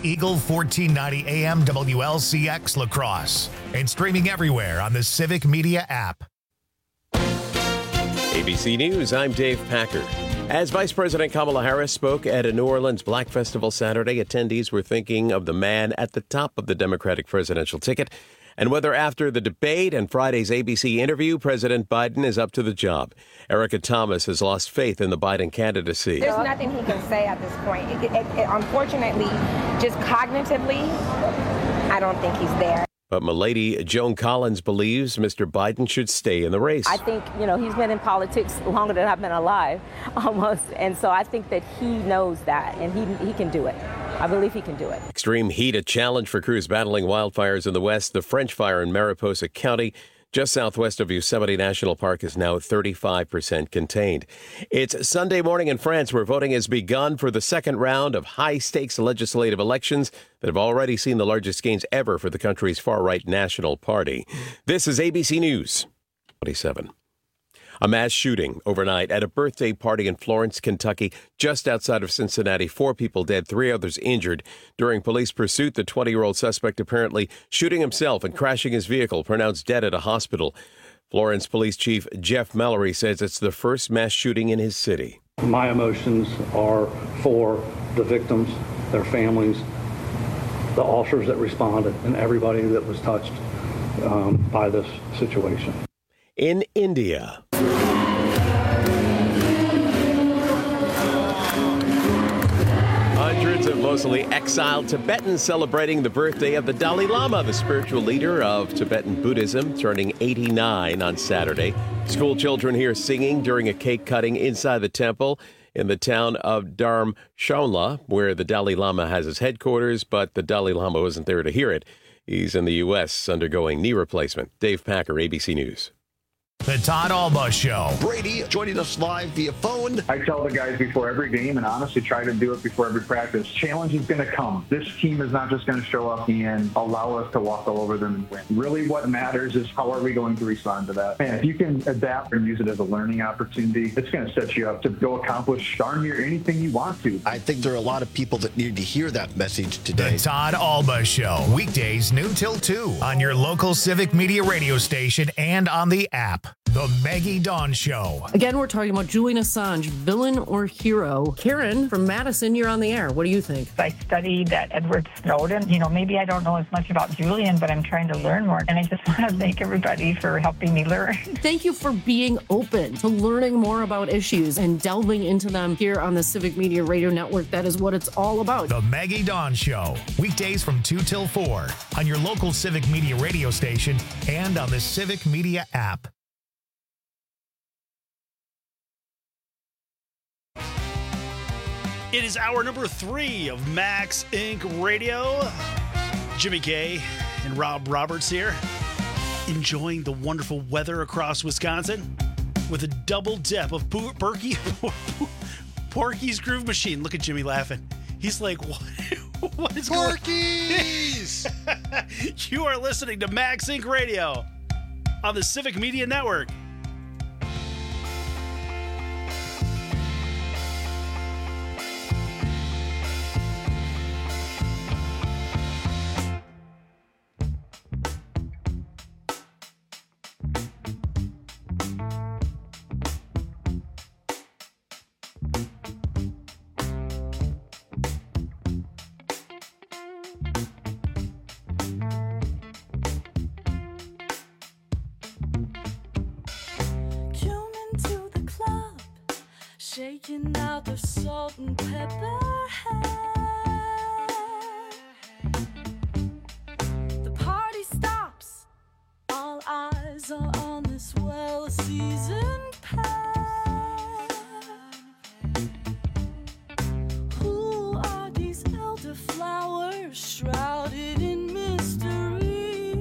Eagle 1490 AM WLCX La Crosse and streaming everywhere on the Civic Media app. ABC News, I'm Dave Packer. As Vice President Kamala Harris spoke at a New Orleans Black Festival Saturday, attendees were thinking of the man at the top of the Democratic presidential ticket and whether after the debate and Friday's ABC interview, President Biden is up to the job. Erica Thomas has lost faith in the Biden candidacy. There's nothing he can say at this point. Unfortunately, just cognitively, I don't think he's there. But Milady Joan Collins believes Mr. Biden should stay in the race. I think, he's been in politics longer than I've been alive, almost. And so I think that he knows that, and he can do it. I believe he can do it. Extreme heat, a challenge for crews battling wildfires in the west. The French fire in Mariposa County, just southwest of Yosemite National Park, is now 35% contained. It's Sunday morning in France, where voting has begun for the second round of high-stakes legislative elections that have already seen the largest gains ever for the country's far-right National Party. This is ABC News 27. A mass shooting overnight at a birthday party in Florence, Kentucky, just outside of Cincinnati. 4 people dead, 3 others injured. During police pursuit, the 20-year-old suspect apparently shooting himself and crashing his vehicle, pronounced dead at a hospital. Florence Police Chief Jeff Mallory says it's the first mass shooting in his city. My emotions are for the victims, their families, the officers that responded, and everybody that was touched by this situation. In India, hundreds of mostly exiled Tibetans celebrating the birthday of the Dalai Lama, the spiritual leader of Tibetan Buddhism, turning 89 on Saturday. School children here singing during a cake cutting inside the temple in the town of Dharamshala, where the Dalai Lama has his headquarters, but the Dalai Lama wasn't there to hear it. He's in the U.S. undergoing knee replacement. Dave Packer, ABC News. The Todd Alba Show. Brady joining us live via phone. I tell the guys before every game, and honestly try to do it before every practice, challenge is going to come. This team is not just going to show up and allow us to walk all over them and win. Really what matters is how are we going to respond to that. And if you can adapt and use it as a learning opportunity, it's going to set you up to go accomplish darn near anything you want to. I think there are a lot of people that need to hear that message today. The Todd Alba Show. Weekdays noon till 2 on your local Civic Media radio station and on the app. The Maggie Dawn Show. Again, we're talking about Julian Assange, villain or hero. Karen from Madison, you're on the air. What do you think? I studied at Edward Snowden. Maybe I don't know as much about Julian, but I'm trying to learn more. And I just want to thank everybody for helping me learn. Thank you for being open to learning more about issues and delving into them here on the Civic Media Radio Network. That is what it's all about. The Maggie Dawn Show. Weekdays from 2 till 4 on your local Civic Media radio station and on the Civic Media app. It is hour number 3 of Max Inc. Radio. Jimmy K and Rob Roberts here, enjoying the wonderful weather across Wisconsin with a double dip of Porky's Groove Machine. Look at Jimmy laughing. He's like, what is Porky's? You are listening to Max Inc. Radio on the Civic Media Network. Shaking out the salt and pepper hair. The party stops. All eyes are on this well-seasoned pair. Who are these elderflowers shrouded in mystery?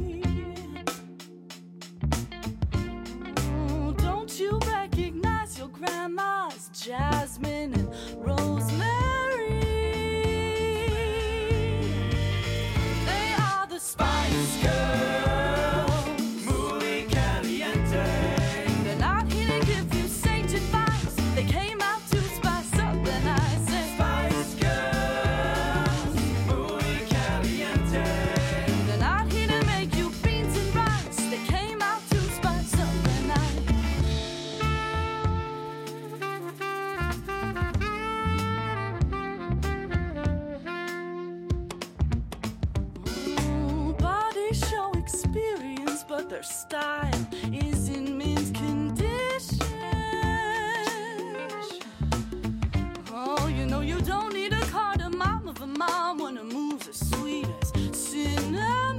Oh, don't you recognize your grandma's jasmine and rosemary? They are the Spice Girls, muy caliente. They're not here to give you sage advice. They came out to spice up the night. Say Spice Girls, but their style is in mint condition. Oh, you know you don't need a cardamom of a mom when her moves as sweet as cinnamon.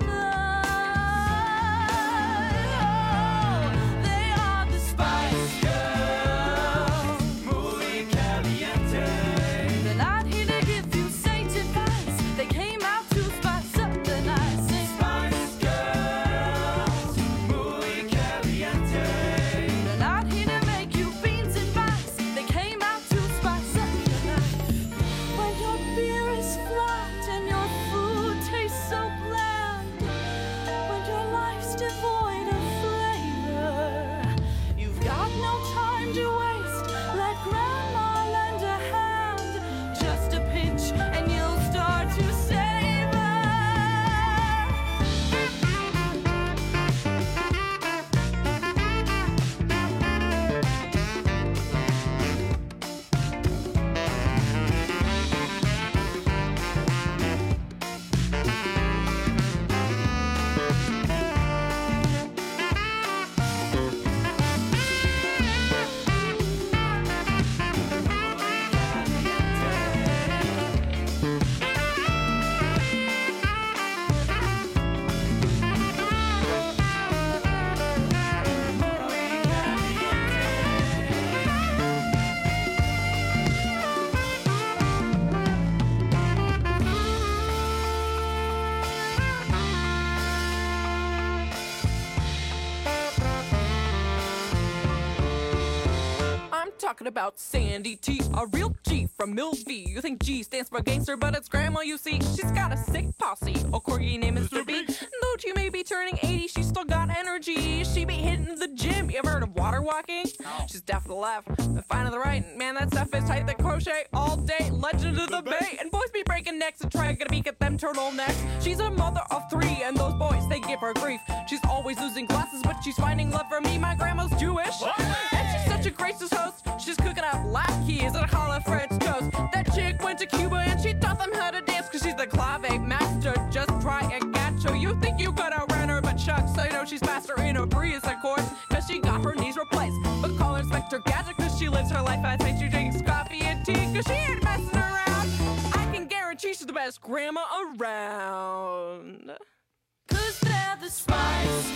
Oh, they are the Spice Girls, muy caliente. They're not here to give you saint advice. They came out to spice up the night. Say Spice Girls, muy caliente. They're not here to make you beans and rice. They came out to spice up the night. When your beer is flat and your food tastes so bland, when your life's devoid of flavor, you've got no time to waste. Let grandma lend a hand, just a pinch and you'll start to savor. I'm talking about Sandy T, a real G from Millview. You think G stands for gangster, but it's grandma, you see. She's got a sick posse, a corgi named Mr. B. Though she may be turning 80, she's still got energy. She be hitting the gym. You ever heard of water walking? She's deaf to the left, and fine to the right. Man, that stuff is tight. They crochet all day. Legend of the Bay. And boys be breaking necks and trying to beak at them turtlenecks. She's a mother of 3, and those boys, they give her grief. She's always losing glasses, but she's finding love for me. My grandma's Jewish. And she's such a gracious host. She's cooking up latkes and challah French toast. That chick went to Cuba and she taught them how to dance, cause she's the clave master. Just try a gacho. You think you could outrun her, but shucks, I know she's faster in a breeze, of course, cause she got her knees replaced. But call her Inspector Gadget, cause she lives her life as she drinks coffee and tea, cause she ain't messing around. I can guarantee she's the best grandma around. Cause they're the Spice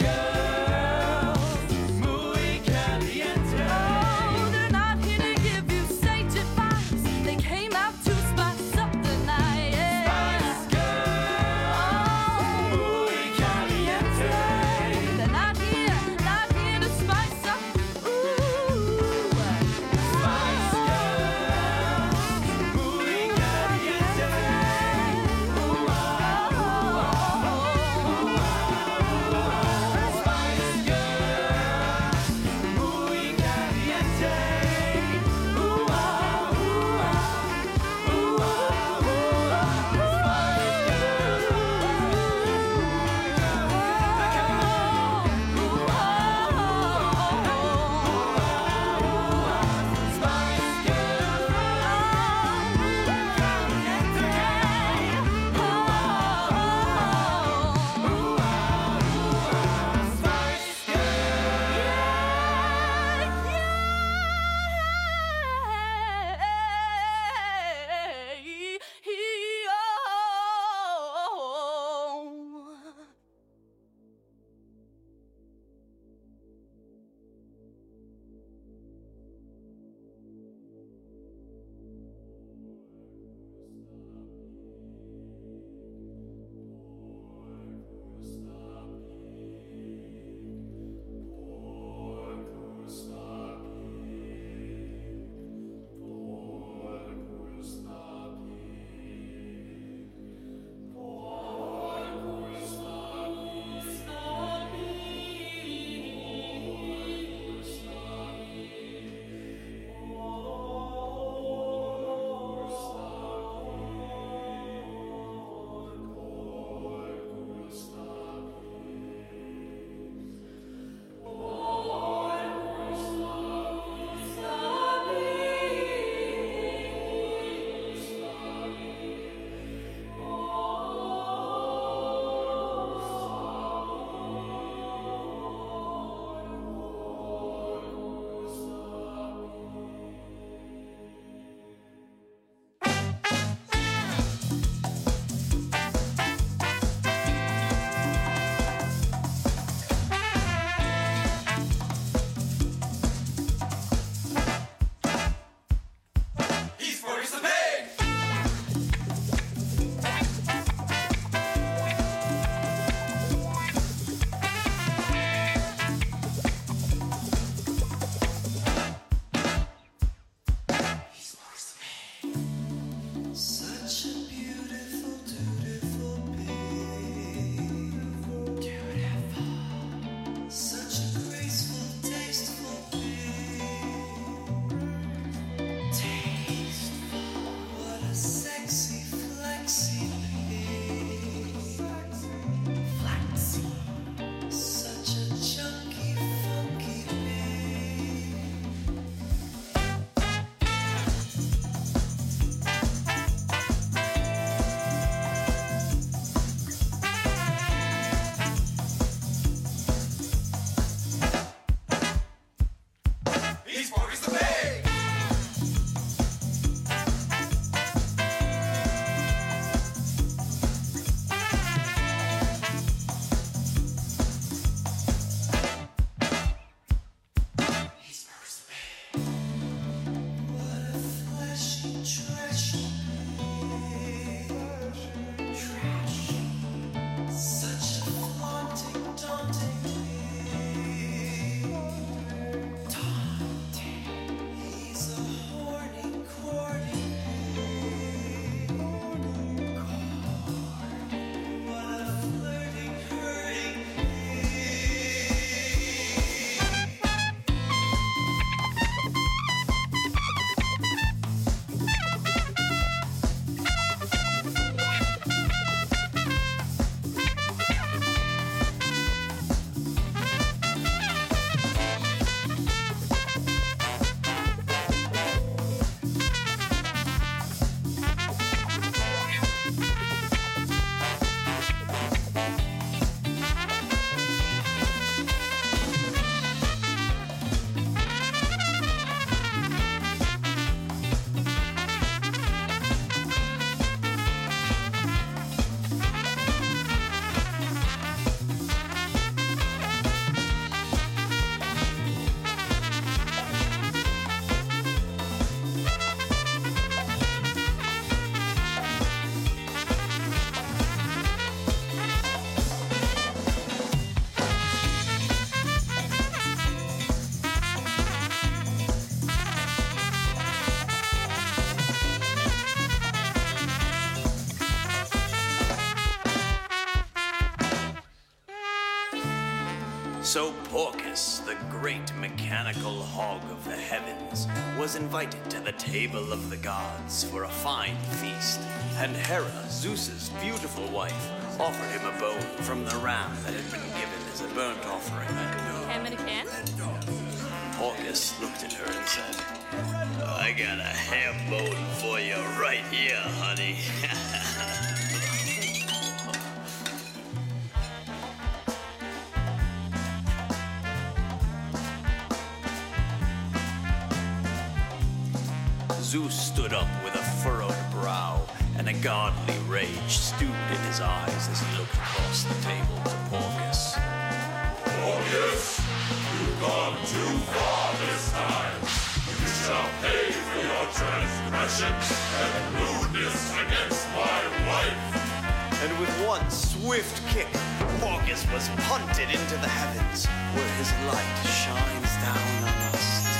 Girls, muy caliente. Oh, they're not here to give you sage advice. They came out to spice up the night. Spice Girls, muy caliente. They're not here to spice up. Ooh, Spice Girls, muy caliente. Spice Girls. So Porcus, the great mechanical hog of the heavens, was invited to the table of the gods for a fine feast. And Hera, Zeus's beautiful wife, offered him a bone from the ram that had been given as a burnt offering. Ham in a can? Porcus looked at her and said, I got a ham bone for you right here, honey. Zeus stood up with a furrowed brow, and a godly rage stewed in his eyes as he looked across the table to Porcus. Porcus, you've gone too far this time. You shall pay for your transgression and rudeness against my wife. And with one swift kick, Porcus was punted into the heavens, where his light shines down on us today.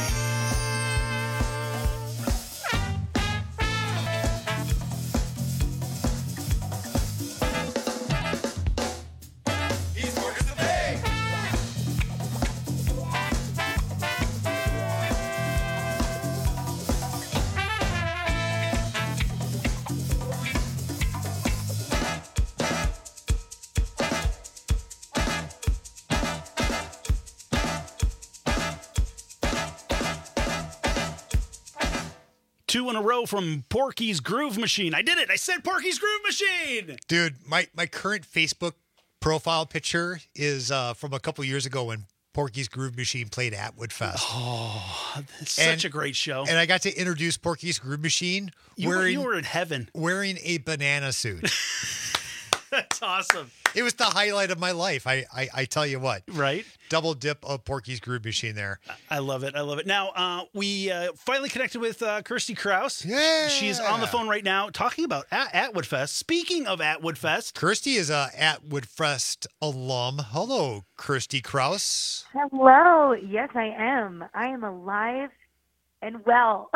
Two in a row from Porky's Groove Machine. I did it. I said Porky's Groove Machine. Dude, my current Facebook profile picture is from a couple years ago when Porky's Groove Machine played Atwood Fest. Oh, it's such a great show. And I got to introduce Porky's Groove Machine You were in heaven. Wearing a banana suit. That's awesome. It was the highlight of my life. I tell you what. Right? Double dip of Porky's Groove Machine there. I love it. I love it. Now, we finally connected with Kirsty Kraus. Yeah. She's on the phone right now talking about Atwood Fest. Speaking of Atwood Fest. Kirsty is a Atwood Fest alum. Hello, Kirsty Kraus. Hello. Yes, I am. I am alive and well.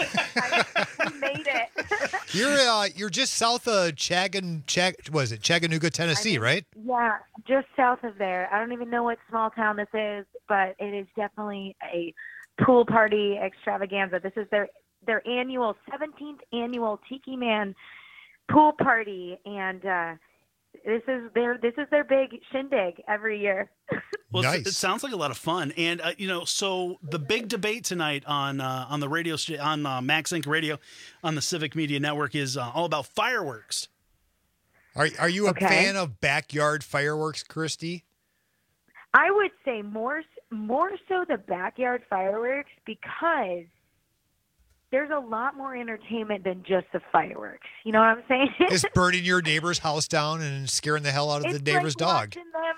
I made it. You're just south of Chattanooga, Tennessee, right? Yeah, just south of there. I don't even know what small town this is, but it is definitely a pool party extravaganza. This is their 17th annual Tiki Man pool party, and this is their big shindig every year. Well, nice. It sounds like a lot of fun, and so the big debate tonight on the radio on Max Inc. Radio on the Civic Media Network is all about fireworks. Are you a fan of backyard fireworks, Kirsty? I would say more so the backyard fireworks, because there's a lot more entertainment than just the fireworks. You know what I'm saying? It's burning your neighbor's house down and scaring the hell out of the neighbor's dog.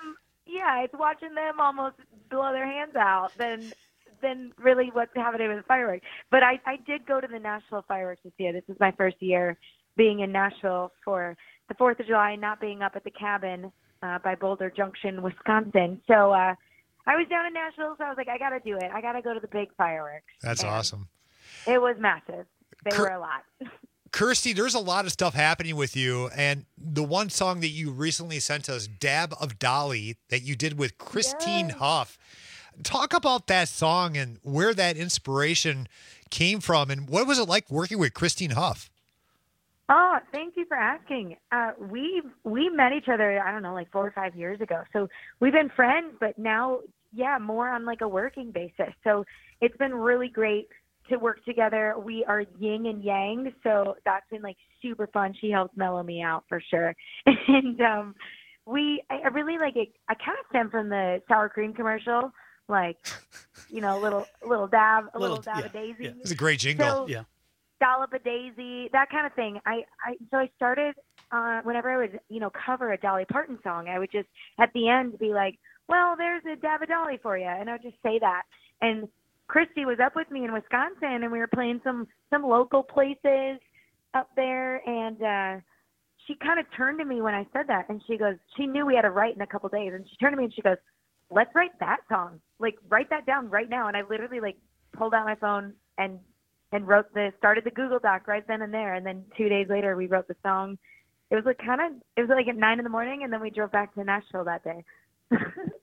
It's watching them almost blow their hands out than really what's happening with the fireworks. But I did go to the Nashville fireworks this year. This is my first year being in Nashville for the 4th of July, not being up at the cabin by Boulder Junction, Wisconsin. So I was down in Nashville, so I was like, I got to do it. I got to go to the big fireworks. That's awesome. It was massive. They were a lot. Kirsty, there's a lot of stuff happening with you, and the one song that you recently sent us, Dab of Dolly, that you did with Christine Huff. Talk about that song and where that inspiration came from, and what was it like working with Christine Huff? Oh, thank you for asking. We met each other, I don't know, like 4 or 5 years ago. So we've been friends, but now, more on like a working basis. So it's been really great to work together. We are yin and yang, so that's been like super fun. She helps mellow me out for sure. And I really like it. I kind of stem from the sour cream commercial, like, little dab of daisy. Yeah. It's a great jingle. So, dollop of daisy, that kind of thing. So I started whenever I would cover a Dolly Parton song, I would just at the end be like, well, there's a dab of Dolly for you, and I would just say that. And Christy was up with me in Wisconsin, and we were playing some local places up there, and she kind of turned to me when I said that, and she goes, she knew we had to write in a couple days, and she turned to me and she goes, let's write that song. Like, write that down right now. And I literally pulled out my phone and started the Google Doc right then and there, and then 2 days later we wrote the song. It was like at 9 a.m, and then we drove back to Nashville that day.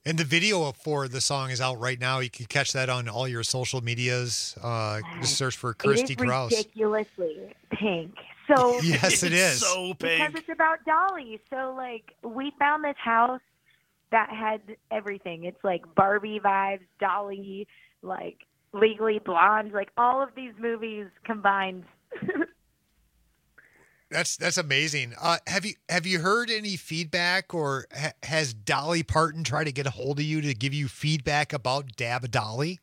And the video for the song is out right now. You can catch that on all your social medias. Just search for Christy Krause. It is ridiculously pink. So Yes, it is. So because pink. it's about Dolly. So like we found this house that had everything. It's like Barbie vibes, Dolly, like Legally Blonde, like all of these movies combined. That's amazing. Have you heard any feedback, or has Dolly Parton tried to get a hold of you to give you feedback about Dab Dolly?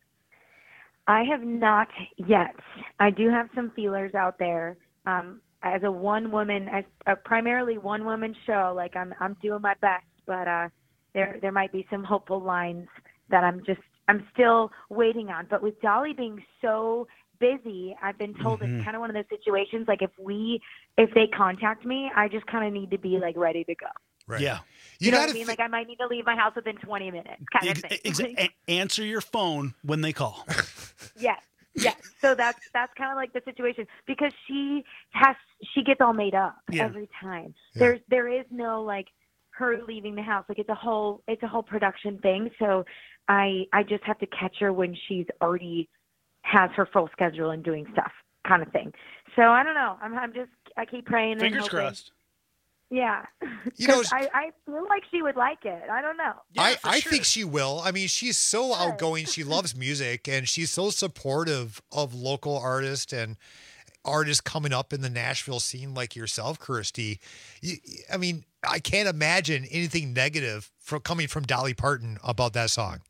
I have not yet. I do have some feelers out there. As a primarily one woman show, like I'm doing my best, but there might be some hopeful lines that I'm still waiting on. But with Dolly being so busy, I've been told it's kind of one of those situations. Like if they contact me, I just kind of need to be like ready to go. Right. Yeah. You know what I mean? Like I might need to leave my house within 20 minutes, kind of thing. Answer your phone when they call. Yes. So that's kind of like the situation, because she gets all made up every time. Yeah. There is no like her leaving the house. Like it's a whole production thing. So I just have to catch her when she's already has her full schedule and doing stuff, kind of thing. So I don't know. I keep praying. Fingers and hoping. crossed. Yeah. You know, I feel like she would like it. I don't know. I think she will. I mean, she's so outgoing. She loves music, and she's so supportive of local artists and artists coming up in the Nashville scene like yourself, Christy. I mean, I can't imagine anything negative coming from Dolly Parton about that song.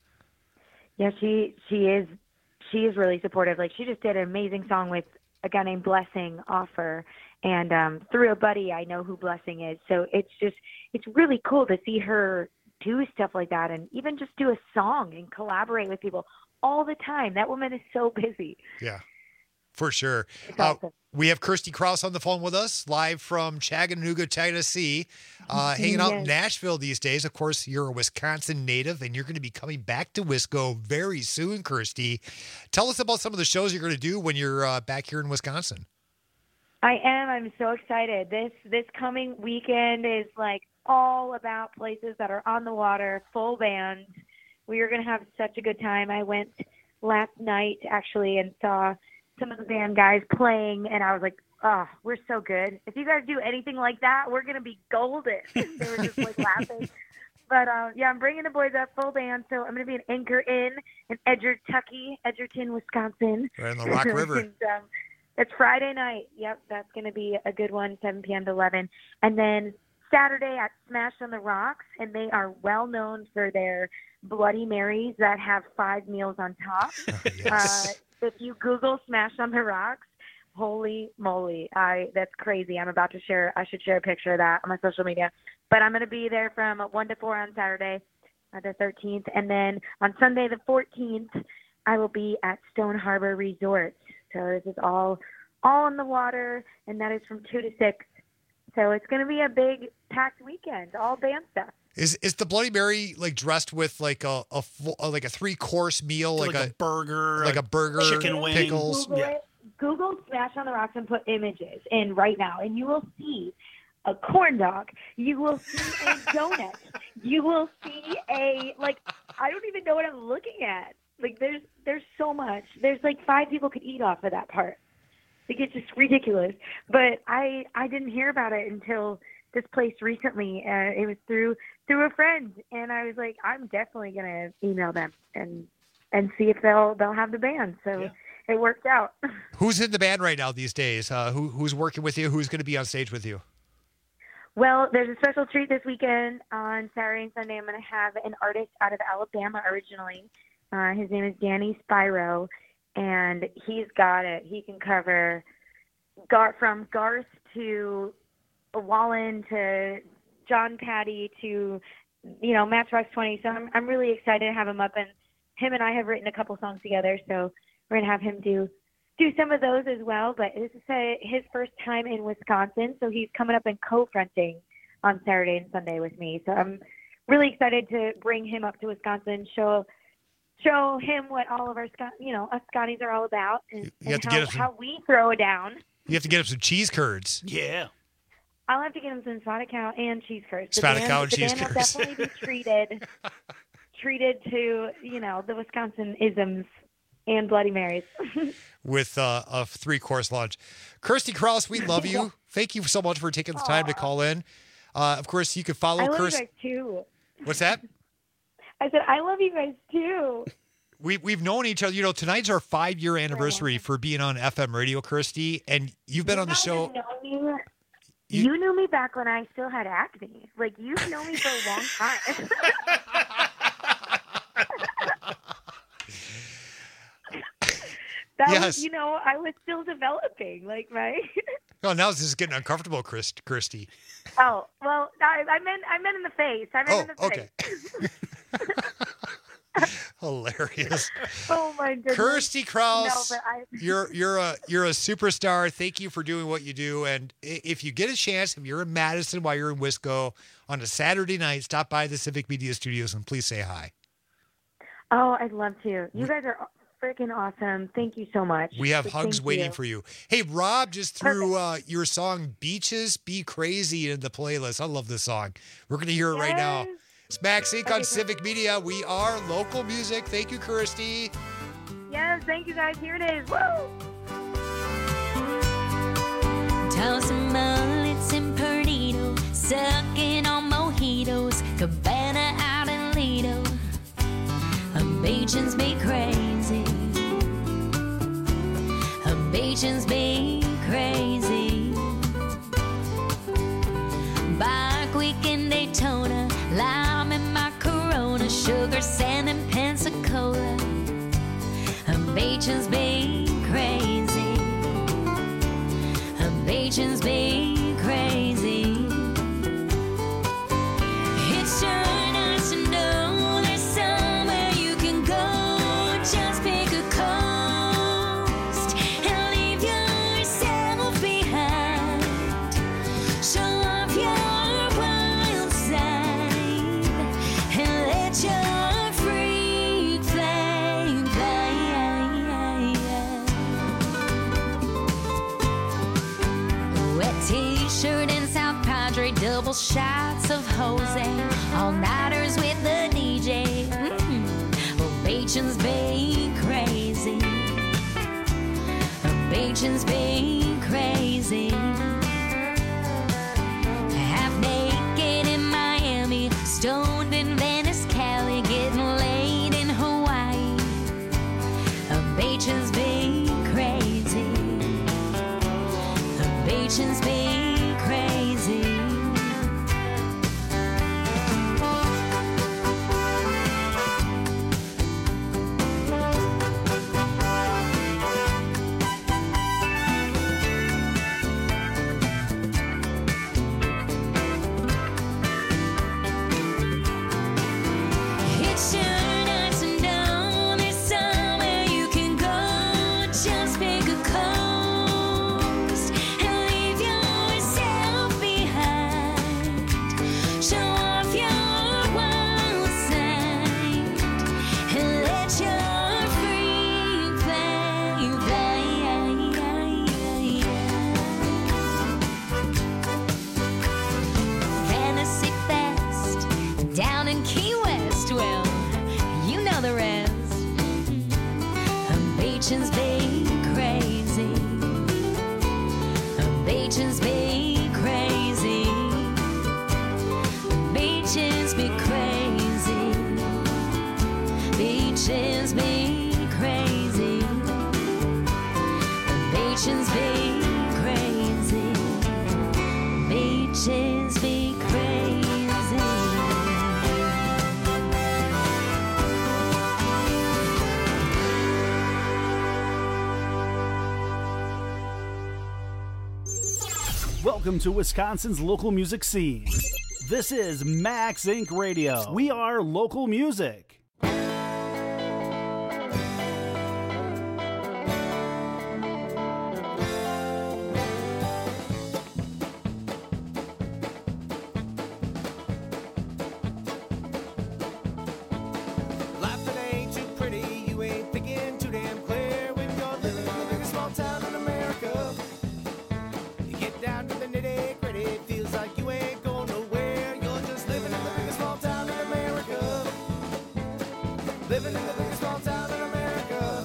Yeah, she is really supportive. Like she just did an amazing song with a guy named Blessing Offer, and through a buddy I know who Blessing is. So it's really cool to see her do stuff like that, and even just do a song and collaborate with people all the time. That woman is so busy. Yeah, for sure. Awesome. We have Christy Krause on the phone with us, live from Chattanooga, Tennessee, hanging out in Nashville these days. Of course, you're a Wisconsin native, and you're going to be coming back to Wisco very soon, Christy. Tell us about some of the shows you're going to do when you're back here in Wisconsin. I am. I'm so excited. This coming weekend is like all about places that are on the water, full band. We are going to have such a good time. I went last night, actually, and saw some of the band guys playing, and I was like, oh, we're so good. If you guys do anything like that, we're going to be golden. They were just like laughing. But yeah, I'm bringing the boys up full band, so I'm going to be an Anchor Inn in Edgerton, Wisconsin. Right on the Rock River. And, it's Friday night. Yep, that's going to be a good one, 7 p.m. to 11. And then Saturday at Smash on the Rocks, and they are well known for their Bloody Marys that have 5 meals on top. Yes. If you Google Smash on the Rocks, holy moly, that's crazy. I should share a picture of that on my social media. But I'm going to be there from 1 to 4 on Saturday, the 13th. And then on Sunday, the 14th, I will be at Stone Harbor Resort. So this is all on the water, and that is from 2 to 6. So it's going to be a big packed weekend, all band stuff. Is the Bloody Mary like dressed with like a 3-course meal, like a burger, chicken wing, pickles? Google Smash on the Rocks and put images in right now, and you will see a corn dog. You will see a donut. You will see I don't even know what I'm looking at. Like there's so much. There's like 5 people could eat off of that part. Like it's just ridiculous. But I didn't hear about it until this place recently. It was through a friend, and I was like, I'm definitely gonna email them and see if they'll have the band. So it worked out. Who's in the band right now these days? Who's working with you? Who's going to be on stage with you? Well, there's a special treat this weekend. On Saturday and Sunday, I'm going to have an artist out of Alabama originally. His name is Danny Spyro, and he's got it. He can cover from Garth to Wallen to John Patty to, Matchbox 20. So I'm really excited to have him up, and him and I have written a couple songs together. So we're going to have him do some of those as well. But this is his first time in Wisconsin, so he's coming up and co-fronting on Saturday and Sunday with me. So I'm really excited to bring him up to Wisconsin, show him what all of our us Scotties are all about, and how we throw it down. You have to get him some cheese curds. Yeah. I'll have to get him some spotted cow and cheese curds. Spotted cow and cheese The band will curds. definitely be treated to, the Wisconsin isms and Bloody Marys. With a 3-course lunch. Kirsty Kraus, we love you. Thank you so much for taking the time to call in. Of course, you can follow I love Kirsty. you guys too. What's that? I said I love you guys too. We've known each other. Tonight's our 5-year anniversary for being on FM radio, Kirsty, and you've been on the show. You knew me back when I still had acne. Like, you've known me for a long time. That Yes. was, I was still developing, like, right? Oh, now this is getting uncomfortable, Kirsty. Oh, well, I meant in the face. I meant in the okay. face. Hilarious. Oh my goodness. Kirsty Kraus, No, but you're a superstar. Thank you for doing what you do. And if you get a chance, if you're in Madison while you're in Wisco on a Saturday night, stop by the Civic Media Studios and please say hi. Oh, I'd love to. You guys are freaking awesome. Thank you so much. We have Thank hugs waiting for you. Hey, Rob just threw your song Beaches Be Crazy in the playlist. I love this song. We're going to hear it right now. It's Max Inc. on Civic Media. We are local music. Thank you, Kirsty. Yes, thank you guys. Here it is. Woo! Toss some mullets and Perdido, sucking on mojitos, Cabana out in Lido. Beaches be crazy. Beaches be crazy. Bike week in Daytona, lime in my Corona, sugar, sand, and Pensacola. Beaches be crazy. Beaches be crazy. It's sure nice to know there's somewhere you can go. Just pick a coast and leave yourself behind. Show off your wild side and let your freak flame fly. Wet t-shirt and South Padre, double shots of Jose, all-nighters with the DJ. Well, Beachin's be crazy. Beachin's be crazy. Half naked in Miami, stoned in Venice, Cali, getting laid in Hawaii. Beachin's be crazy. Beachin's be crazy. It's sure nice to know there's somewhere you can go. Just pick a coast and leave yourself behind. Show off your wild side and let your freak flame fly. Fantasy Fest down in Key West. Well, you know the rest. Beachin's be crazy. Beachin's be crazy. Beaches be crazy. Beaches be crazy. Beaches be crazy. Beaches be crazy. Welcome to Wisconsin's local music scene. This is Max Inc. Radio. We are local music. Life that ain't too pretty, you ain't thinking too damn clear when you're living in the biggest small town in America. You get down to the nitty gritty, feel like you ain't going nowhere. You're just living in the biggest small town in America. Living in the biggest small town in America.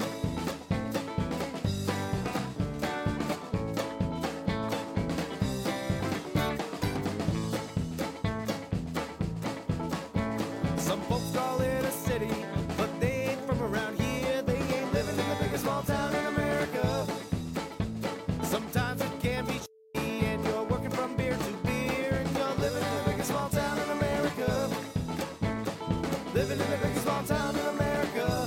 Some folks call it a city, but they ain't from around here. They ain't living in the biggest small town in America. Sometimes it can be shitty, and you're working from beer to beer, and you're living in the biggest small town in America. Living in the biggest small town in America.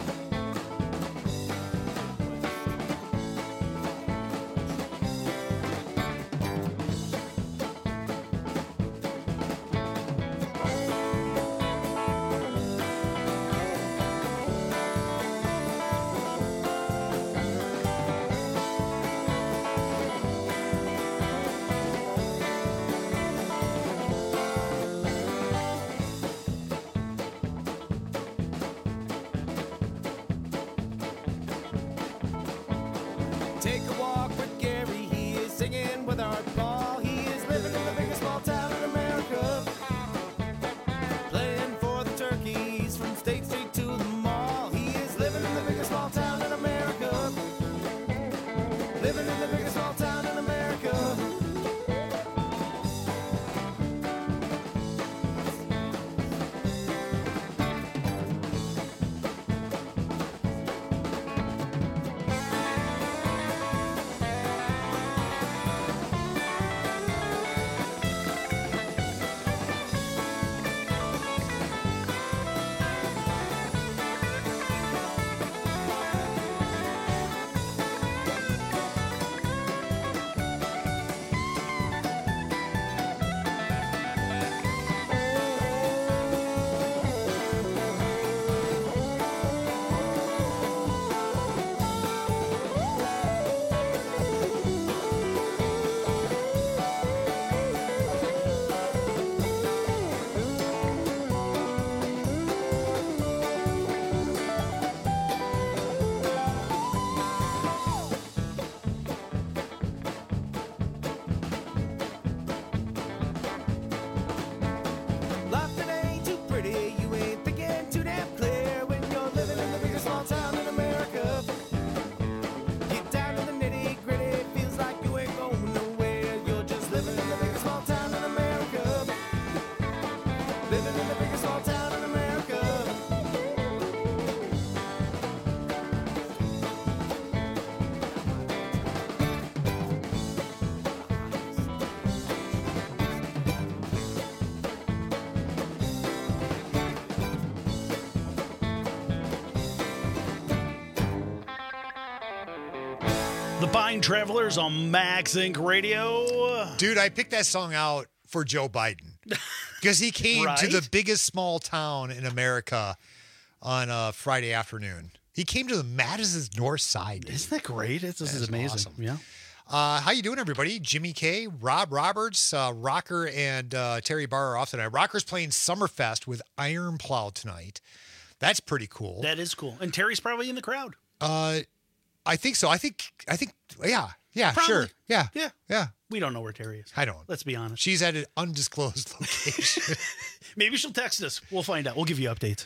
Take a walk with Gary, he is singing with our Paul. He is living in the biggest small town in America. Playing for the turkeys from State Street to the mall. He is living in the biggest small town in America. Living in the biggest small town in America. Life that ain't too pretty, you ain't thinking too damn clear when you're living in the biggest small town in America. Get down to the nitty gritty, feels like you ain't going nowhere. You're just living in the biggest small town in America. Living in the biggest small town in America. The Pine Travelers on Max Inc. Radio. Dude, I picked that song out for Joe Biden because he came to the biggest small town in America on a Friday afternoon. He came to the Madison's North Side. Dude. Isn't that great? This is amazing. Awesome. Yeah. How you doing, everybody? Jimmy K, Rob Roberts, Rocker, and Terry Barr are off tonight. Rocker's playing Summerfest with Iron Plow tonight. That's pretty cool. That is cool. And Terry's probably in the crowd. I think so. I think. Yeah, Probably. sure. Yeah. Yeah. We don't know where Terry is. I don't. Let's be honest. She's at an undisclosed location. Maybe she'll text us. We'll find out. We'll give you updates.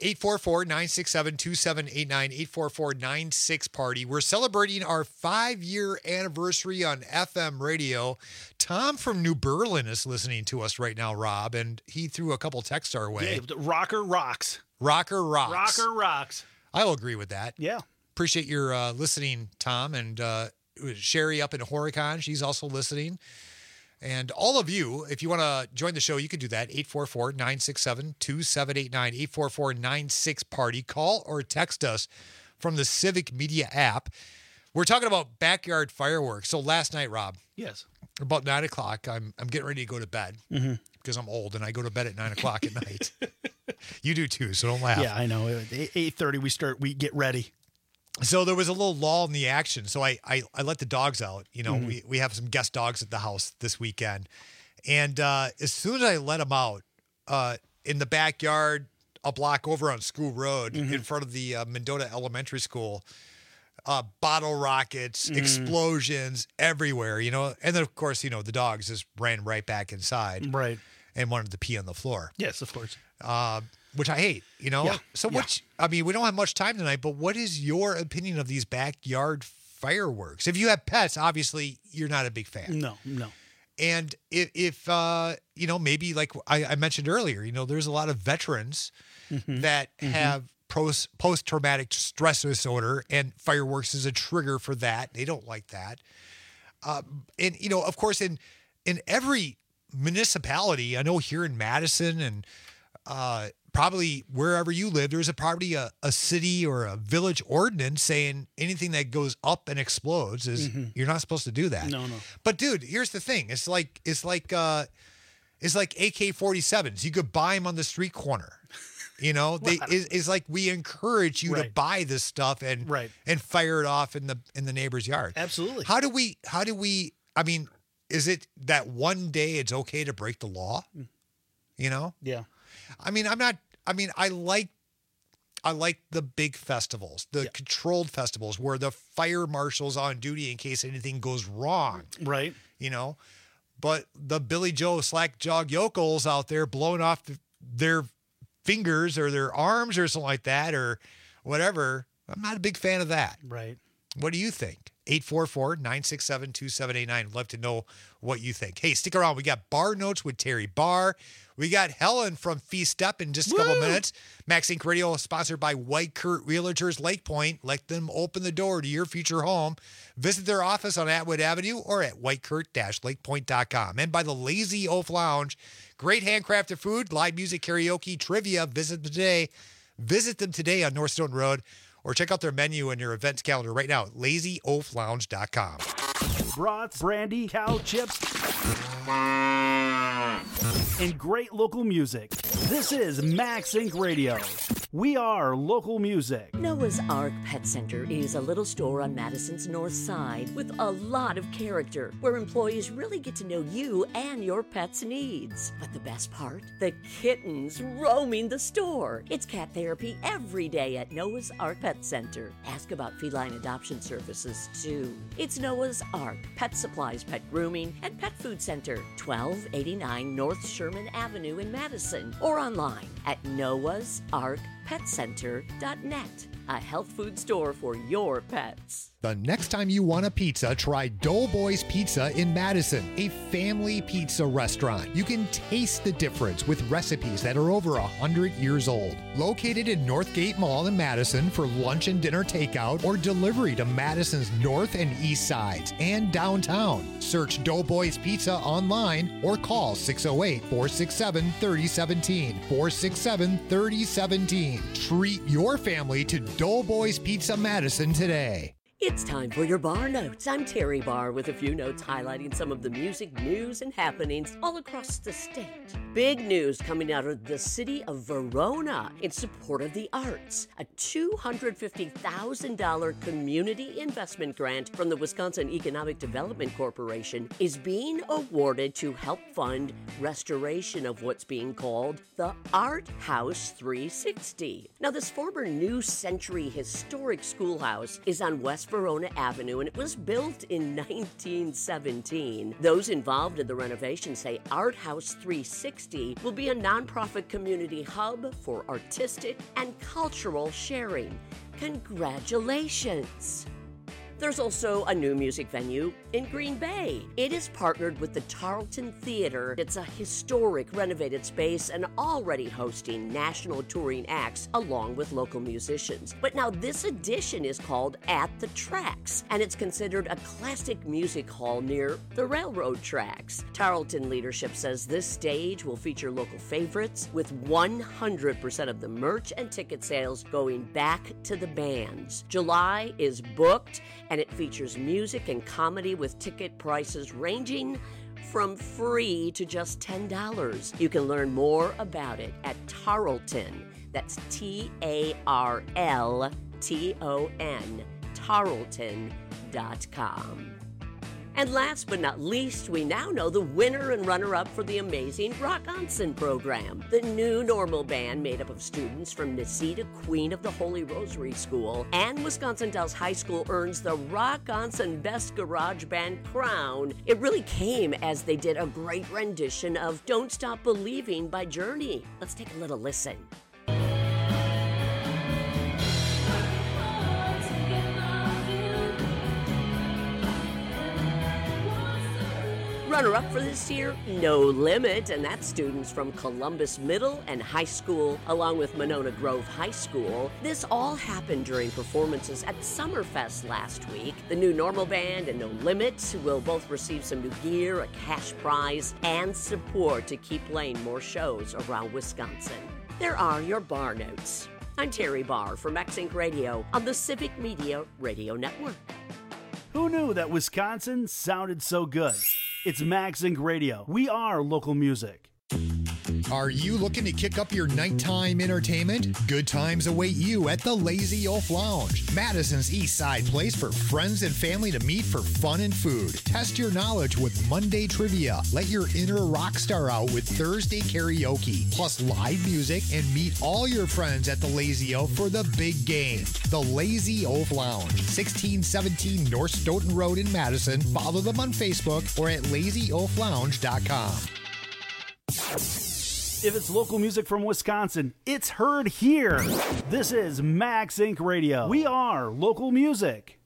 844-967-2789, 844-96-PARTY. We're celebrating our 5-year anniversary on FM radio. Tom from New Berlin is listening to us right now, Rob, and he threw a couple texts our way. Yeah, Rocker rocks. Rocker rocks. Rocker rocks. I'll agree with that. Yeah. Appreciate your listening, Tom, and Sherry up in Horicon. She's also listening. And all of you, if you want to join the show, you can do that. 844-967-2789, 844-96-PARTY. Call or text us from the Civic Media app. We're talking about backyard fireworks. So last night, Rob. Yes. About 9 o'clock, I'm getting ready to go to bed because I'm old and I go to bed at 9 o'clock at night. You do too, so don't laugh. Yeah, I know. At 8:30 we get ready. So there was a little lull in the action. So I let the dogs out. You know, we have some guest dogs at the house this weekend. And as soon as I let them out in the backyard, a block over on School Road in front of the Mendota Elementary School, bottle rockets, explosions everywhere, you know. And then, of course, you know, the dogs just ran right back inside. Right. And wanted to pee on the floor. Yes, of course. Which I hate, you know. Yeah. So I mean, we don't have much time tonight, but what is your opinion of these backyard fireworks? If you have pets, obviously you're not a big fan. No. And if you know, maybe like I mentioned earlier, you know, there's a lot of veterans that have post-traumatic stress disorder, and fireworks is a trigger for that. They don't like that. And, you know, of course, in every municipality, I know here in Madison and probably wherever you live, there's probably a city or a village ordinance saying anything that goes up and explodes is you're not supposed to do that. No. But dude, here's the thing. It's like AK-47s. You could buy them on the street corner. You know, it's like we encourage you to buy this stuff and fire it off in the neighbor's yard. Absolutely. How do we? I mean, is it that one day it's okay to break the law? You know? Yeah. I mean, I like the big festivals, the controlled festivals where the fire marshal's on duty in case anything goes wrong. Right. You know, but the Billy Joe slack jog yokels out there blowing off their fingers or their arms or something like that or whatever, I'm not a big fan of that. Right. What do you think? 844-967-2789. Love to know what you think. Hey, stick around. We got Bar Notes with Terry Barr. We got Helen from Feast Up in just a couple minutes. Max Inc. Radio is sponsored by White Kurt Realtors Lake Point. Let them open the door to your future home. Visit their office on Atwood Avenue or at whitekurt-lakepoint.com. And by the Lazy Oaf Lounge. Great handcrafted food, live music, karaoke, trivia. Visit them today on North Stoughton Road. Or check out their menu and their events calendar right now at lazyoaflounge.com. Brats, brandy, cow chips, and great local music. This is Max Inc. Radio. We are local music. Noah's Ark Pet Center is a little store on Madison's north side with a lot of character, where employees really get to know you and your pet's needs. But the best part? The kittens roaming the store. It's cat therapy every day at Noah's Ark Pet Center. Ask about feline adoption services, too. It's Noah's Ark Pet Supplies, Pet Grooming, and Pet Food Center, 1289 North Sherman Avenue in Madison, or online at noahsarkpetcenter.net. A health food store for your pets. The next time you want a pizza, try Doughboys Pizza in Madison, a family pizza restaurant. You can taste the difference with recipes that are over 100 years old. Located in Northgate Mall in Madison for lunch and dinner takeout or delivery to Madison's north and east sides and downtown. Search Doughboys Pizza online or call 608-467-3017. 467-3017. Treat your family to Doughboys Pizza Madison today. It's time for your Bar Notes. I'm Terry Barr with a few notes highlighting some of the music news and happenings all across the state. Big news coming out of the city of Verona in support of the arts. A $250,000 community investment grant from the Wisconsin Economic Development Corporation is being awarded to help fund restoration of what's being called the Art House 360. Now, this former New Century historic schoolhouse is on West Verona Avenue, and it was built in 1917. Those involved in the renovation say Art House 360 will be a nonprofit community hub for artistic and cultural sharing. Congratulations! There's also a new music venue in Green Bay. It is partnered with the Tarleton Theater. It's a historic renovated space and already hosting national touring acts along with local musicians. But now this edition is called At the Tracks, and it's considered a classic music hall near the railroad tracks. Tarleton leadership says this stage will feature local favorites, with 100% of the merch and ticket sales going back to the bands. July is booked, and it features music and comedy with ticket prices ranging from free to just $10. You can learn more about it at Tarleton. That's Tarlton, Tarleton.com. And last but not least, we now know the winner and runner-up for the amazing Rock-Onsen program. The new normal band made up of students from Nisita Queen of the Holy Rosary School and Wisconsin Dells High School earns the Rock-Onsen Best Garage Band crown. It really came as they did a great rendition of Don't Stop Believing by Journey. Let's take a little listen. Runner-up for this year, No Limit, and that's students from Columbus Middle and High School, along with Monona Grove High School. This all happened during performances at Summerfest last week. The new Normal Band and No Limit will both receive some new gear, a cash prize, and support to keep playing more shows around Wisconsin. There are your bar notes. I'm Terry Barr for Max Inc. Radio on the Civic Media Radio Network. Who knew that Wisconsin sounded so good? It's Max Inc. Radio. We are local music. Are you looking to kick up your nighttime entertainment? Good times await you at the Lazy Oaf Lounge, Madison's East Side place for friends and family to meet for fun and food. Test your knowledge with Monday trivia. Let your inner rock star out with Thursday karaoke, plus live music, and meet all your friends at the Lazy Oaf for the big game. The Lazy Oaf Lounge, 1617 North Stoughton Road in Madison. Follow them on Facebook or at lazyoaflounge.com. If it's local music from Wisconsin, it's heard here. This is Max Inc. Radio. We are local music.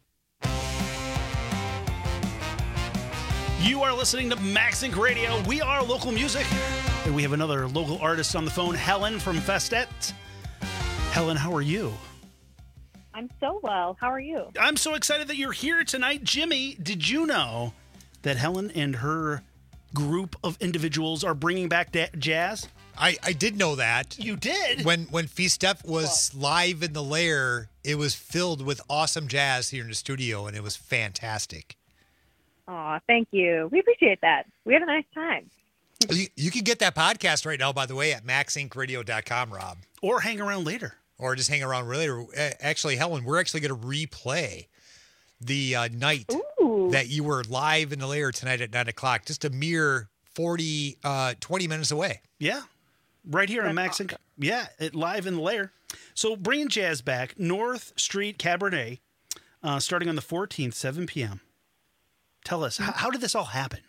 You are listening to Max Inc. Radio. We are local music. And we have another local artist on the phone, Helen from Festet. Helen, how are you? I'm so well. How are you? I'm so excited that you're here tonight. Jimmy, did you know that Helen and her group of individuals are bringing back jazz? I did know that. You did? When Festet was live in the Lair, it was filled with awesome jazz here in the studio, and it was fantastic. Aw, thank you. We appreciate that. We had a nice time. You can get that podcast right now, by the way, at maxincradio.com, Rob. Or hang around later. Or just hang around later. Actually, Helen, we're actually going to replay the night that you were live in the Lair tonight at 9 o'clock. Just a mere 20 minutes away. Yeah. Right here on Max Inc. Yeah, live in the Lair. So bringing jazz back, North Street Cabaret, starting on the 14th, 7 p.m. Tell us, how did this all happen?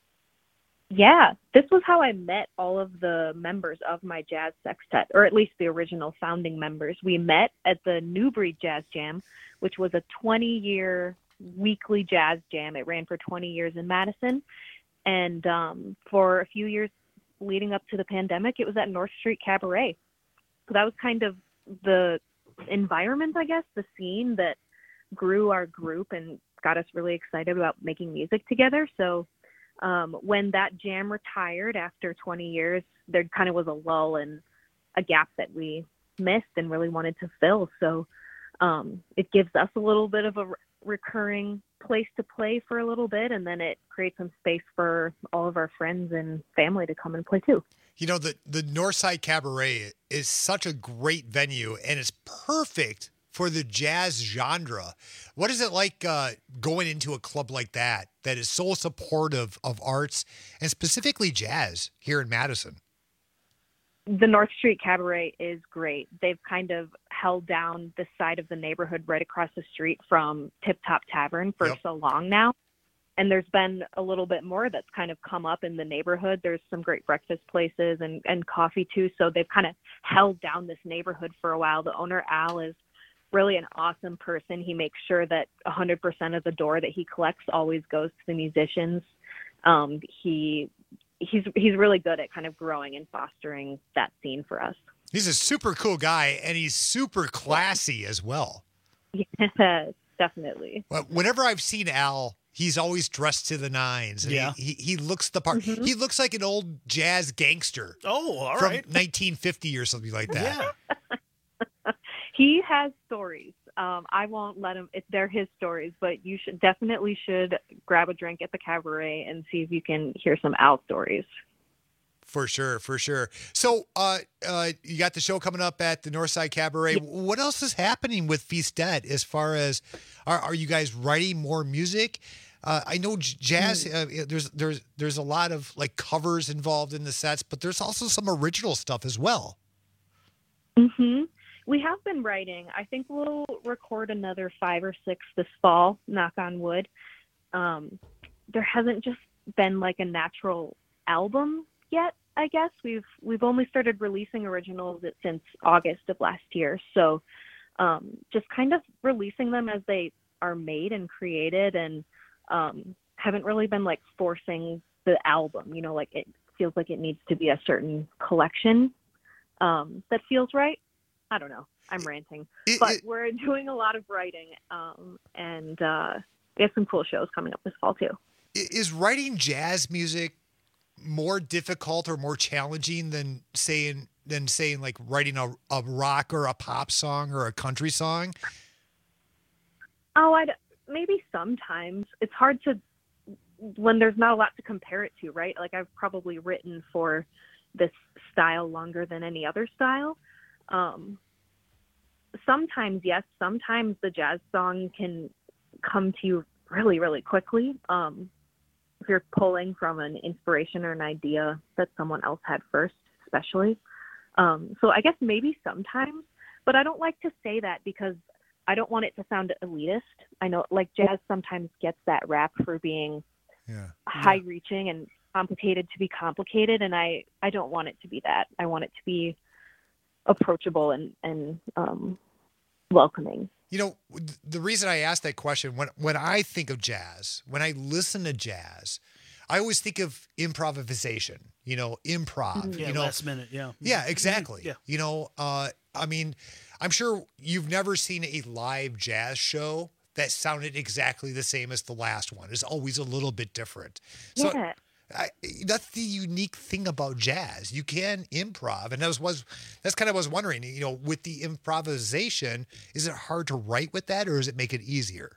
Yeah, this was how I met all of the members of my jazz sextet, or at least the original founding members. We met at the Newbury Jazz Jam, which was a 20-year weekly jazz jam. It ran for 20 years in Madison. And for a few years leading up to the pandemic, it was at North Street Cabaret. So that was kind of the environment, I guess, the scene that grew our group and got us really excited about making music together. So when that jam retired after 20 years, there kind of was a lull and a gap that we missed and really wanted to fill. So it gives us a little bit of a recurring place to play for a little bit, and then it creates some space for all of our friends and family to come and play too. You know, the Northside Cabaret is such a great venue, and it's perfect for the jazz genre. What is it like going into a club like that is so supportive of arts and specifically jazz here in Madison? The North Street Cabaret is great. They've kind of held down the side of the neighborhood right across the street from Tip Top Tavern for so long now. And there's been a little bit more that's kind of come up in the neighborhood. There's some great breakfast places and coffee too. So they've kind of held down this neighborhood for a while. The owner, Al, is really an awesome person. He makes sure that 100% of the door that he collects always goes to the musicians. He's really good at kind of growing and fostering that scene for us. He's a super cool guy, and he's super classy as well. Yes, definitely. Well, whenever I've seen Al, he's always dressed to the nines. And Yeah. he looks the part. Mm-hmm. He looks like an old jazz gangster. Oh, all from right. 1950 or something like that. Yeah. He has stories. I won't let him. They're his stories, but you definitely should grab a drink at the cabaret and see if you can hear some Al stories. For sure, for sure. So you got the show coming up at the Northside Cabaret. Yep. What else is happening with Festet as far as, are you guys writing more music? I know jazz. There's a lot of like covers involved in the sets, but there's also some original stuff as well. Mm-hmm. We have been writing. I think we'll record another 5 or 6 this fall, knock on wood. There hasn't just been like a natural album yet, I guess. We've only started releasing originals since August of last year. So just kind of releasing them as they are made and created, and haven't really been like forcing the album, like it feels like it needs to be a certain collection that feels right. I don't know. I'm ranting, but we're doing a lot of writing, and we have some cool shows coming up this fall too. Is writing jazz music more difficult or more challenging than saying like writing a rock or a pop song or a country song? Oh, maybe sometimes. It's hard to, when there's not a lot to compare it to, right? Like I've probably written for this style longer than any other style. Sometimes, yes. Sometimes the jazz song can come to you really, really quickly. If you're pulling from an inspiration or an idea that someone else had first, especially. So I guess maybe sometimes, but I don't like to say that because I don't want it to sound elitist. I know like jazz sometimes gets that rap for being high reaching and complicated to be complicated. And I don't want it to be that. I want it to be approachable and welcoming. The reason I asked that question, when I think of jazz, when I listen to jazz, I always think of improvisation, improv. Yeah, last minute, yeah. Yeah, exactly. Yeah. I mean, I'm sure you've never seen a live jazz show that sounded exactly the same as the last one. It's always a little bit different. So Yeah. That's the unique thing about jazz. You can improv. And that's kind of what I was wondering, with the improvisation, is it hard to write with that or does it make it easier?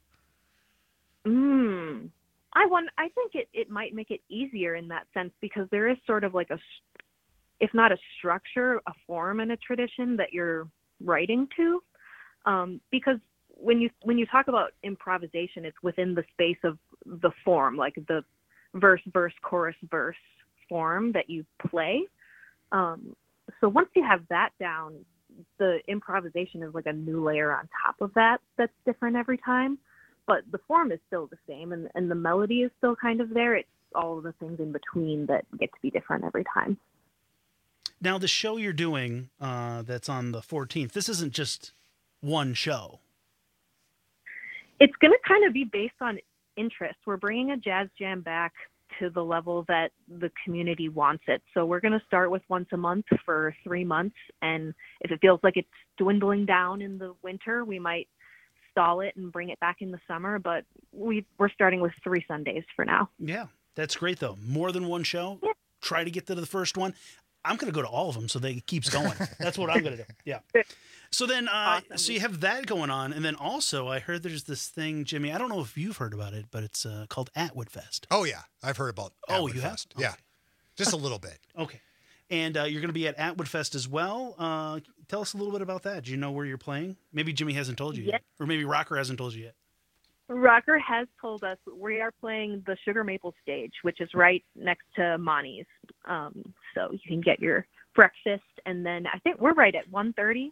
I think it might make it easier in that sense because there is sort of like if not a structure, a form and a tradition that you're writing to. Because when you talk about improvisation, it's within the space of the form, like the verse, chorus, verse form that you play. So once you have that down, the improvisation is like a new layer on top of that that's different every time. But the form is still the same and the melody is still kind of there. It's all of the things in between that get to be different every time. Now, the show you're doing that's on the 14th, this isn't just one show. It's going to kind of be based on interest. We're bringing a jazz jam back to the level that the community wants it. So we're going to start with once a month for 3 months. And if it feels like it's dwindling down in the winter, we might stall it and bring it back in the summer. But we're starting with 3 Sundays for now. Yeah, that's great, though. More than one show. Yeah. Try to get to the first one. I'm going to go to all of them so that it keeps going. That's what I'm going to do. Yeah. So then, awesome. So you have that going on. And then also I heard there's this thing, Jimmy, I don't know if you've heard about it, but it's called Atwood Fest. Oh yeah. I've heard about Atwood you Fest. have? Yeah. Just a little bit. Okay. And you're going to be at Atwood Fest as well. Tell us a little bit about that. Do you know where you're playing? Maybe Jimmy hasn't told you yet. Or maybe Rocker hasn't told you yet. Rocker has told us we are playing the Sugar Maple stage, which is right next to Monty's. So you can get your breakfast, and then I think we're right at 1:30.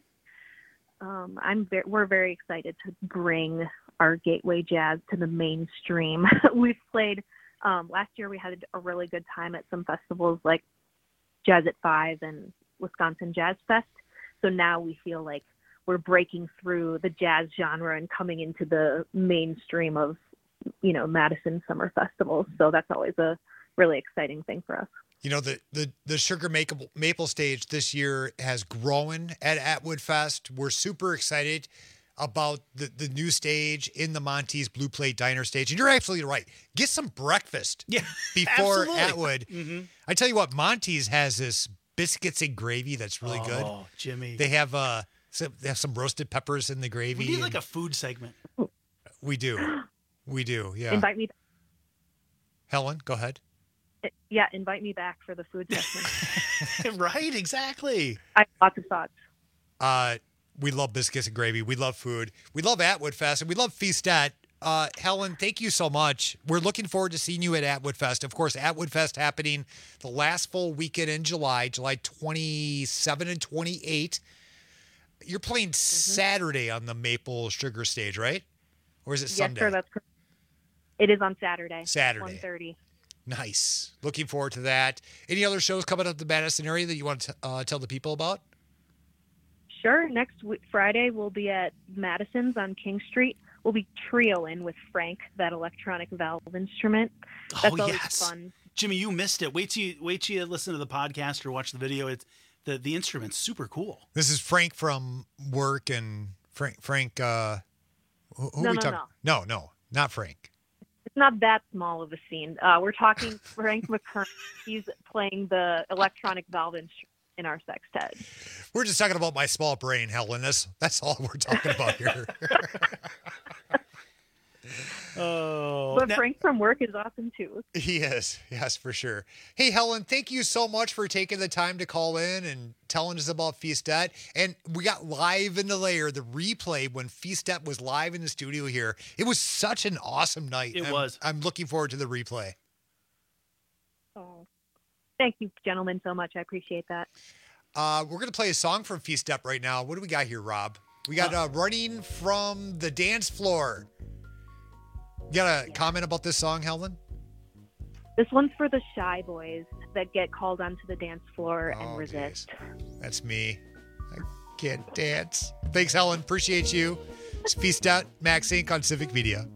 We're very excited to bring our gateway jazz to the mainstream. We've played last year. We had a really good time at some festivals like Jazz at 5 and Wisconsin Jazz Fest. So now we feel like we're breaking through the jazz genre and coming into the mainstream of, Madison summer festivals. So that's always a really exciting thing for us. The Sugar Maple stage this year has grown at Atwood Fest. We're super excited about the new stage in the Monty's Blue Plate Diner stage. And you're absolutely right. Get some breakfast before Atwood. Mm-hmm. I tell you what, Monty's has this biscuits and gravy that's really good. Oh, Jimmy. They have some roasted peppers in the gravy. We need like a food segment. We do, yeah. Invite me. Helen, go ahead. Yeah, invite me back for the food segment. Right, exactly. I have lots of thoughts. We love biscuits and gravy. We love food. We love Atwood Fest, and we love Feastette. Helen, thank you so much. We're looking forward to seeing you at Atwood Fest. Of course, Atwood Fest happening the last full weekend in July 27 and 28. You're playing Saturday on the Maple Sugar stage, right? Or is it Sunday? Yes, sir, that's correct. It is on Saturday. Saturday. 1:30. Nice. Looking forward to that. Any other shows coming up the Madison area that you want to tell the people about? Sure. Next Friday, we'll be at Madison's on King Street. We'll be trioing with Frank, that electronic valve instrument. That's always fun. Jimmy, you missed it. Wait till you listen to the podcast or watch the video. It's the instrument's super cool. This is Frank from work and Frank. Who are we talking? No, not Frank. It's not that small of a scene. We're talking Frank McKern. He's playing the electronic valve instrument in our sextet. We're just talking about my small brain, Helen. That's all we're talking about here. But Frank from work is awesome too. He is. Yes, for sure. Hey, Helen, thank you so much for taking the time to call in and telling us about Feastet. And we got live in the layer, the replay when Feastet was live in the studio here. It was such an awesome night. It was. I'm looking forward to the replay. Oh, thank you, gentlemen, so much. I appreciate that. We're going to play a song from Feastet right now. What do we got here, Rob? We got Running from the Dance Floor. You got a comment about this song, Helen? This one's for the shy boys that get called onto the dance floor and resist. Geez. That's me. I can't dance. Thanks, Helen. Appreciate you. It's Feastet, Max Inc. on Civic Media.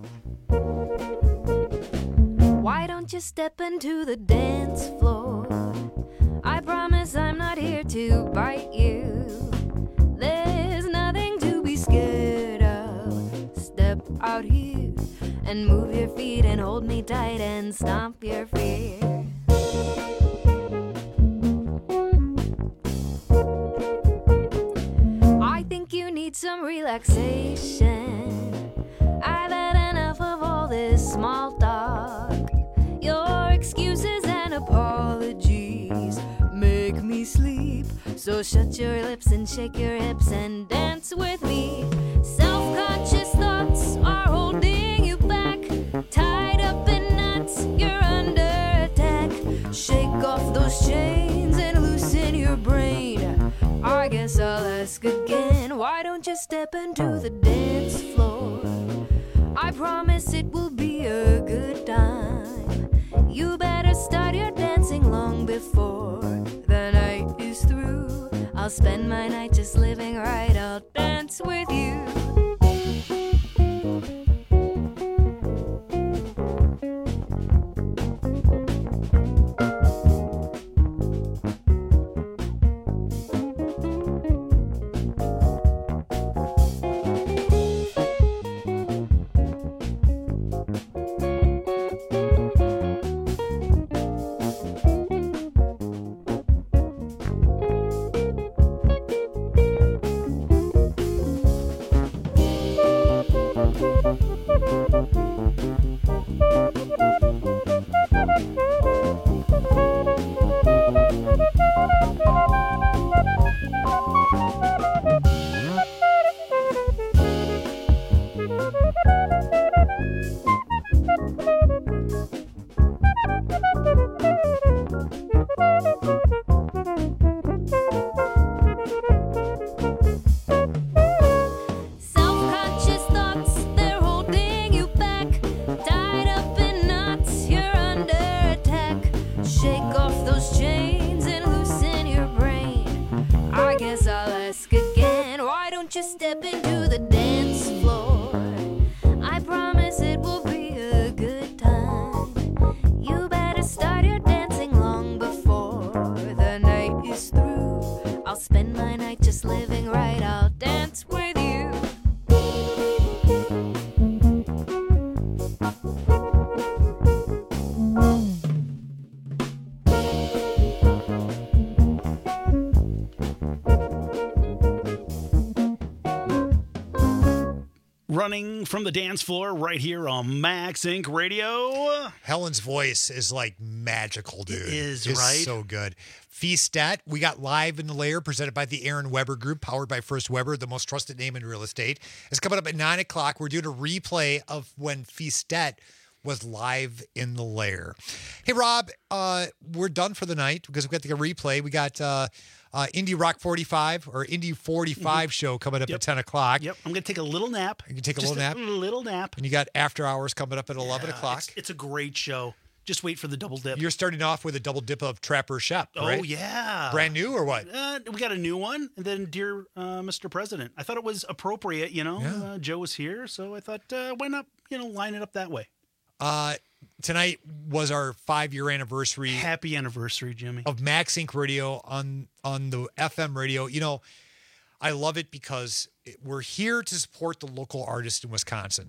Why don't you step into the dance floor? I promise I'm not here to bite you. There's nothing to be scared of. Step out here and move your feet and hold me tight and stomp your fear. I think you need some relaxation. I've had enough of all this small talk. Your excuses and apologies make me sleep. So shut your lips and shake your hips and dance with me. Self-conscious thoughts are holding you back. Tied up in knots, you're under attack. Shake off those chains and loosen your brain. I guess I'll ask again. Why don't you step into the dance floor? I promise it will be a good time. You better start your dancing long before the night is through. I'll spend my night just living right. I'll dance with you. running from the dance floor right here on Max Inc. Radio. Helen's voice is like magical, dude. It is, It's right? so good. Feastet, we got Live in the Lair, presented by the Aaron Weber Group, powered by First Weber, the most trusted name in real estate. It's coming up at 9 o'clock. We're doing a replay of when Feastet was live in the Lair. Hey, Rob, we're done for the night because we've got the replay. We got Indie Rock 45 or Indie 45 show coming up at 10 o'clock. Yep, I'm going to take a little nap. You can take a Just little nap. A little nap. And you got After Hours coming up at 11 o'clock. It's a great show. Just wait for the double dip. You're starting off with a double dip of Trapper Shep, right? Oh, yeah. Brand new or what? We got a new one. And then Dear Mr. President. I thought it was appropriate, Yeah. Joe was here. So I thought, why not, line it up that way? Tonight was our 5-year anniversary. Happy anniversary, Jimmy. Of Max Inc. Radio on the FM radio. I love it because we're here to support the local artists in Wisconsin.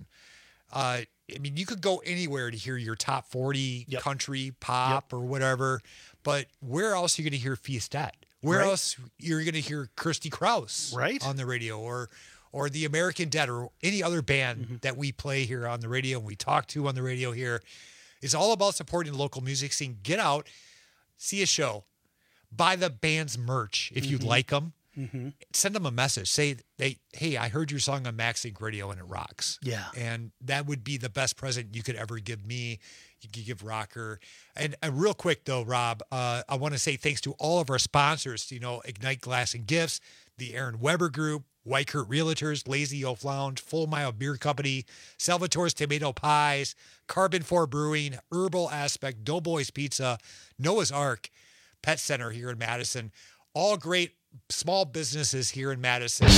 You could go anywhere to hear your top 40 country, pop, or whatever, but where else are you going to hear Feastet? Where Right. else you're going to hear Kirsty Krause on the radio, or the American Dead, or any other band that we play here on the radio and we talk to on the radio here? It's all about supporting the local music scene. Get out, see a show, buy the band's merch if you like them. Send them a message. Say, hey, I heard your song on Max Inc. Radio and it rocks. Yeah. And that would be the best present you could ever give me. You could give Rocker. And real quick, though, Rob, I want to say thanks to all of our sponsors, Ignite Glass and Gifts, the Aaron Weber Group, White Kurt Realtors, Lazy Oaf Lounge, Full Mile Beer Company, Salvatore's Tomato Pies, Carbon 4 Brewing, Herbal Aspect, Doughboys Pizza, Noah's Ark, Pet Center here in Madison. All great small businesses here in Madison.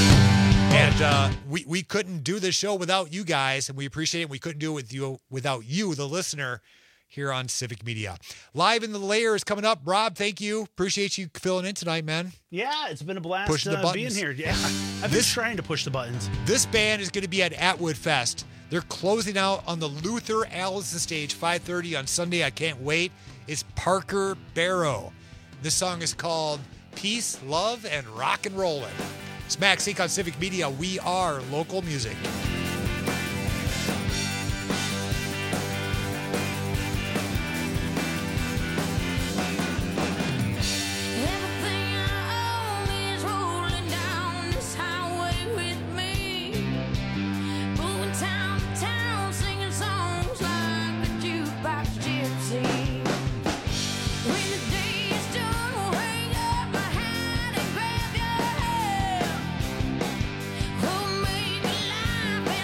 And we couldn't do this show without you guys, and we appreciate it. We couldn't do it without you, the listener, here on Civic Media. Live in the Lair is coming up. Rob, thank you. Appreciate you filling in tonight, man. Yeah, it's been a blast Pushing the being buttons. here. Yeah, I've been trying to push the buttons. This band is going to be at Atwood Fest. They're closing out on the Luther Allison stage, 5:30 on Sunday. I can't wait. It's Parker Barrow. This song is called Peace, Love, and Rock and Rollin'. It's Max Inc. on Civic Media. We are local music. Everything I own is rolling down this highway with me. Moving town to town, singing songs like a jukebox gypsy. When the day is done, we'll hang up my hat and grab your hand. Oh, maybe life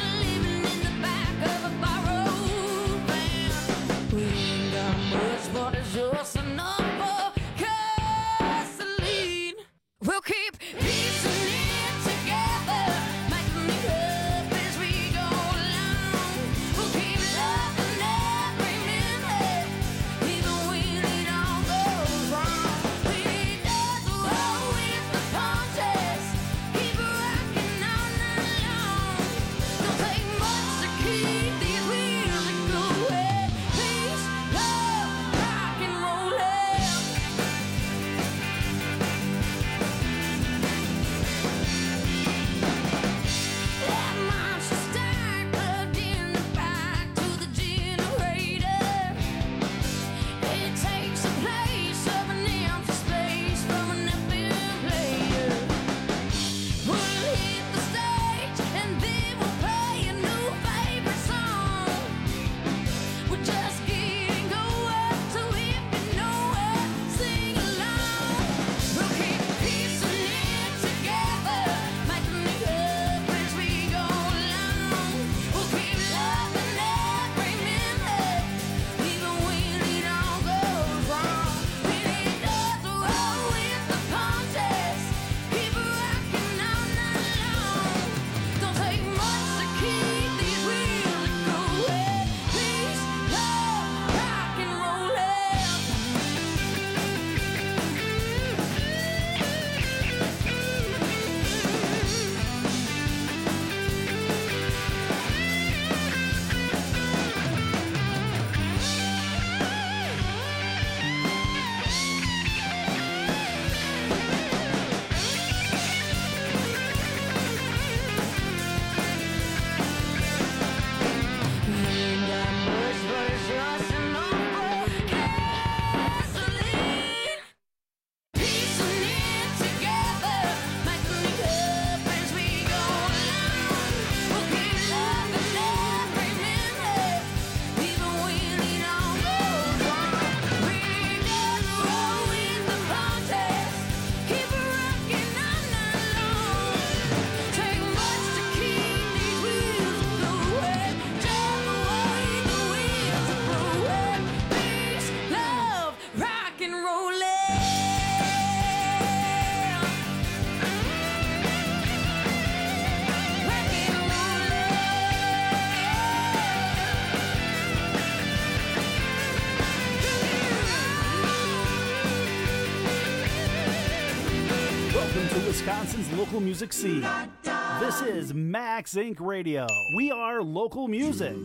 Wisconsin's local music scene. This is Max Inc. Radio. We are local music.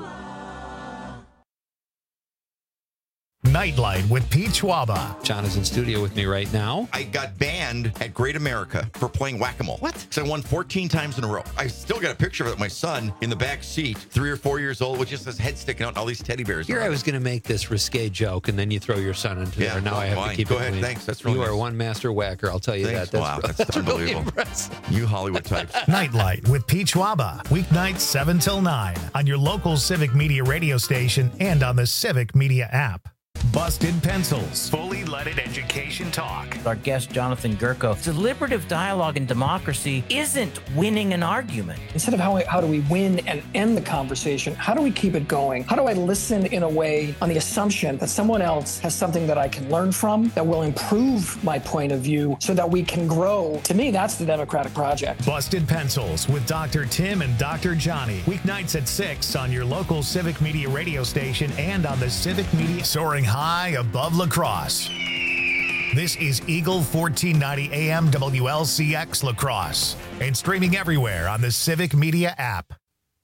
Nightlight with Pete Schwaba. John is in studio with me right now. I got banned at Great America for playing whack-a-mole. What? So I won 14 times in a row. I still got a picture of it, my son in the back seat, 3 or 4 years old, with just his head sticking out and all these teddy bears. Here I was going to make this risque joke, and then you throw your son into there. Now I have to keep Go it ahead, clean. thanks. That's really You nice. are one master whacker, I'll tell you Thanks. that. Wow, that's really unbelievable. impressive. You Hollywood types. Nightlight with Pete Schwaba. Weeknights 7 till 9 on your local Civic Media radio station and on the Civic Media app. Busted Pencils. Fully leaded education talk. Our guest, Jonathan Gurko. Deliberative dialogue in democracy isn't winning an argument. Instead of how do we win and end the conversation, how do we keep it going? How do I listen in a way on the assumption that someone else has something that I can learn from, that will improve my point of view so that we can grow? To me, that's the democratic project. Busted Pencils with Dr. Tim and Dr. Johnny. Weeknights at 6 on your local Civic Media radio station and on the Civic Media. Soaring high above La Crosse. This is Eagle 1490 AM WLCX La Crosse and streaming everywhere on the Civic Media app.